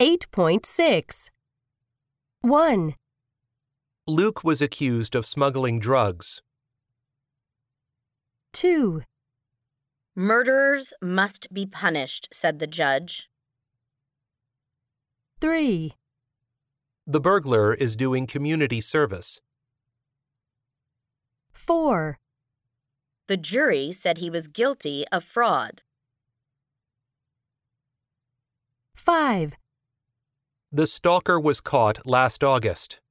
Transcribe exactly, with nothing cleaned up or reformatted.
eight point six. one. Luke was accused of smuggling drugs. two. Murderers must be punished, said the judge. three. The burglar is doing community service. four. The jury said he was guilty of fraud. five. The stalker was caught last August.